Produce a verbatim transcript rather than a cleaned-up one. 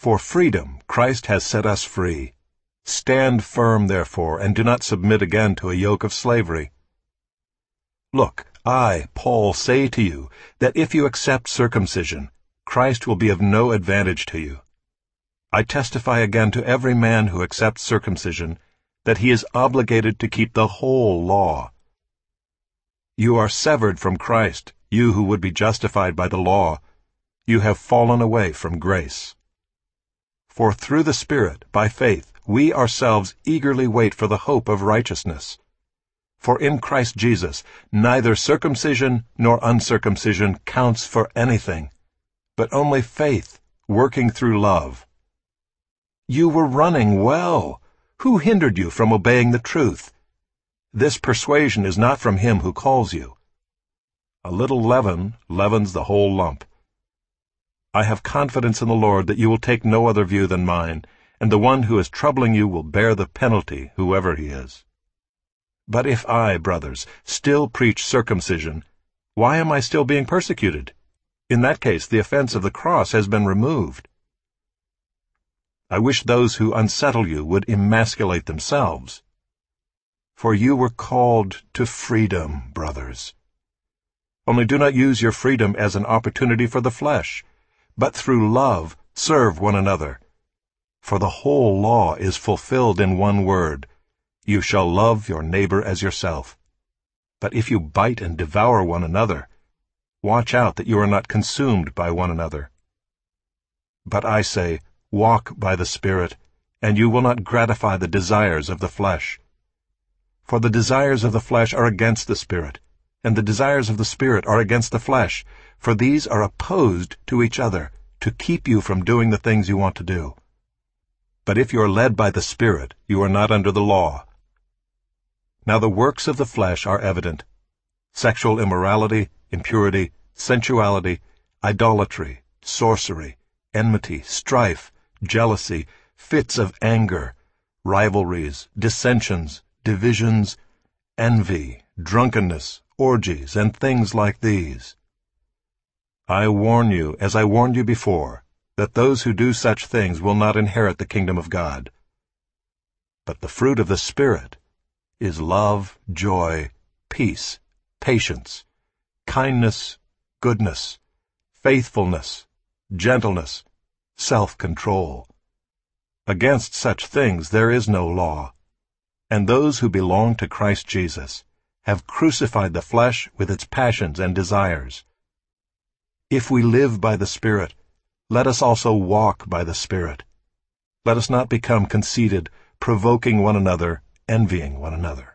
For freedom Christ has set us free. Stand firm, therefore, and do not submit again to a yoke of slavery. Look, I, Paul, say to you that if you accept circumcision, Christ will be of no advantage to you. I testify again to every man who accepts circumcision that he is obligated to keep the whole law. You are severed from Christ, you who would be justified by the law. You have fallen away from grace. For through the Spirit, by faith, we ourselves eagerly wait for the hope of righteousness. For in Christ Jesus neither circumcision nor uncircumcision counts for anything, but only faith, working through love. You were running well. Who hindered you from obeying the truth? This persuasion is not from him who calls you. A little leaven leavens the whole lump. I have confidence in the Lord that you will take no other view than mine, and the one who is troubling you will bear the penalty, whoever he is. But if I, brothers, still preach circumcision, why am I still being persecuted? In that case, the offense of the cross has been removed. I wish those who unsettle you would emasculate themselves. For you were called to freedom, brothers. Only do not use your freedom as an opportunity for the flesh, but through love serve one another. For the whole law is fulfilled in one word: you shall love your neighbor as yourself. But if you bite and devour one another, watch out that you are not consumed by one another. But I say, walk by the Spirit, and you will not gratify the desires of the flesh. For the desires of the flesh are against the Spirit, and the desires of the Spirit are against the flesh, for these are opposed to each other, to keep you from doing the things you want to do. But if you are led by the Spirit, you are not under the law. Now the works of the flesh are evident: sexual immorality, impurity, sensuality, idolatry, sorcery, enmity, strife, jealousy, fits of anger, rivalries, dissensions, divisions, envy, drunkenness, orgies, and things like these. I warn you, as I warned you before, that those who do such things will not inherit the kingdom of God. But the fruit of the Spirit is love, joy, peace, patience, kindness, goodness, faithfulness, gentleness, self-control. Against such things there is no law. And those who belong to Christ Jesus have crucified the flesh with its passions and desires. If we live by the Spirit, let us also walk by the Spirit. Let us not become conceited, provoking one another, envying one another.